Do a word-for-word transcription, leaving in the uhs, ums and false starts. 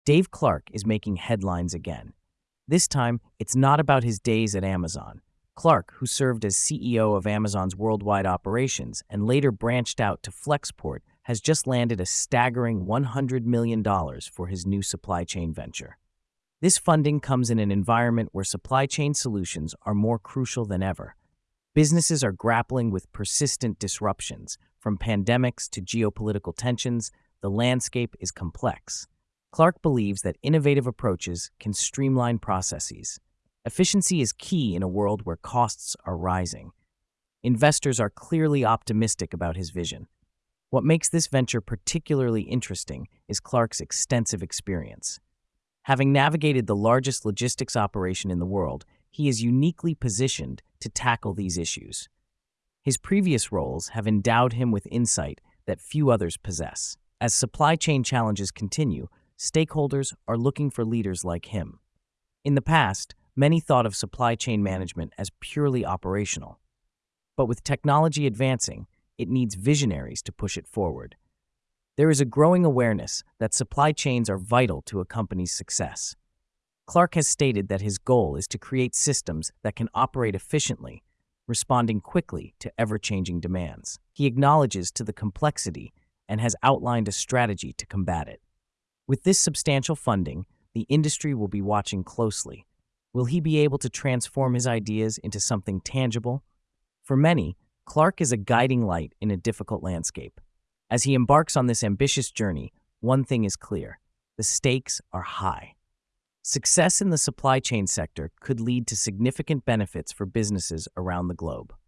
Dave Clark is making headlines again. This time, it's not about his days at Amazon. Clark, who served as C E O of Amazon's worldwide operations and later branched out to Flexport, has just landed a staggering one hundred million dollars for his new supply chain venture. This funding comes in an environment where supply chain solutions are more crucial than ever. Businesses are grappling with persistent disruptions. From pandemics to geopolitical tensions, the landscape is complex. Clark believes that innovative approaches can streamline processes. Efficiency is key in a world where costs are rising. Investors are clearly optimistic about his vision. What makes this venture particularly interesting is Clark's extensive experience. Having navigated the largest logistics operation in the world, he is uniquely positioned to tackle these issues. His previous roles have endowed him with insight that few others possess. As supply chain challenges continue, stakeholders are looking for leaders like him. In the past, many thought of supply chain management as purely operational. But with technology advancing, it needs visionaries to push it forward. There is a growing awareness that supply chains are vital to a company's success. Clark has stated that his goal is to create systems that can operate efficiently, responding quickly to ever-changing demands. He acknowledges to the complexity and has outlined a strategy to combat it. With this substantial funding, the industry will be watching closely. Will he be able to transform his ideas into something tangible? For many, Clark is a guiding light in a difficult landscape. As he embarks on this ambitious journey, one thing is clear: the stakes are high. Success in the supply chain sector could lead to significant benefits for businesses around the globe.